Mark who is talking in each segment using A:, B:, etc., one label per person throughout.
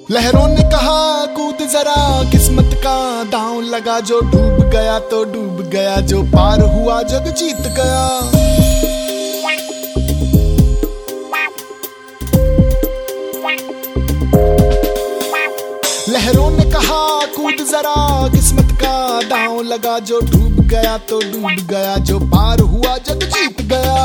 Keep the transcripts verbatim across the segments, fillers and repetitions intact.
A: लहरों ने कहा कूद जरा किस्मत का दांव लगा, जो डूब गया तो डूब गया, जो पार हुआ जग जीत गया। लहरों ने कहा कूद जरा किस्मत का दांव लगा, जो डूब गया तो डूब गया, जो पार हुआ जग जीत गया।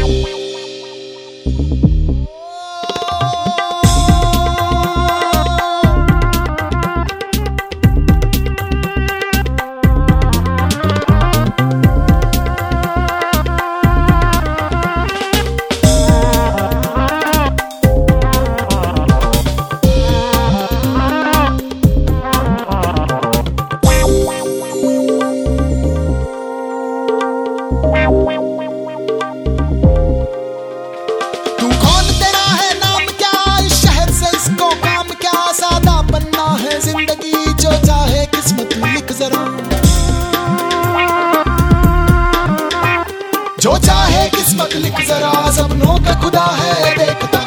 A: तू कौन, तेरा है नाम क्या, इस शहर से इसको काम क्या, सादा बनना है जिंदगी, जो चाहे किस्मत लिख जरा, जो चाहे किस्मत लिख जरा, सपनों का खुदा है देखता।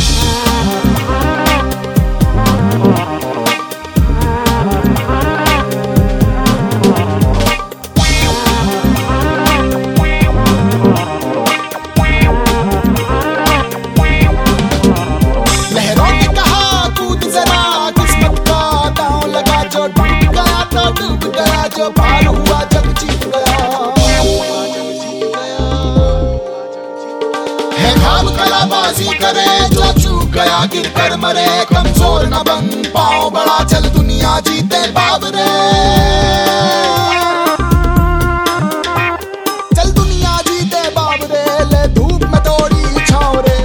A: डूब गया जो पार हुआ जग जीत गया। है खाब कलाबाजी करे जो चूक गया गिर कर मरे, कमजोर न बन पाओ बड़ा, चल दुनिया जीते बाबरे, चल दुनिया जीते बाबरे, ले धूप में थोड़ी छाँव रे।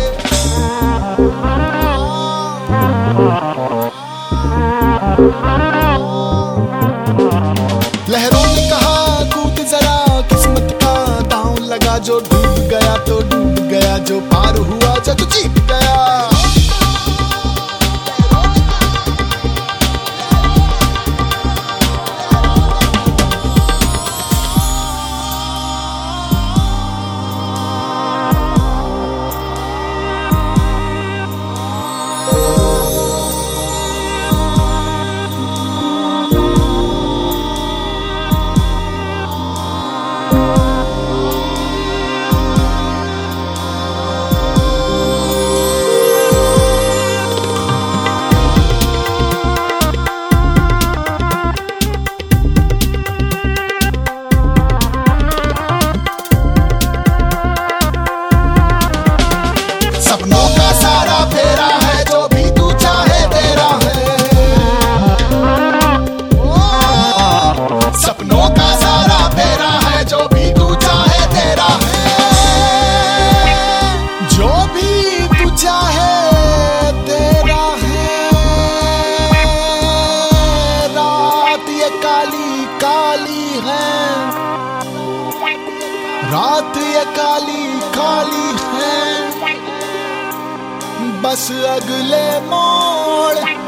A: लहरों ने कहा कूद जरा किस्मत का दांव लगा, जो डूब गया तो डूब गया, जो पार हुआ जग जीत गया। सपनों का सारा फेरा है, जो भी तू चाहे तेरा है, सपनों का सारा फेरा है, जो भी तू चाहे तेरा है, जो भी तू चाहे तेरा है। रात ये काली काली है, रात ये काली काली है, बस अगले मोड़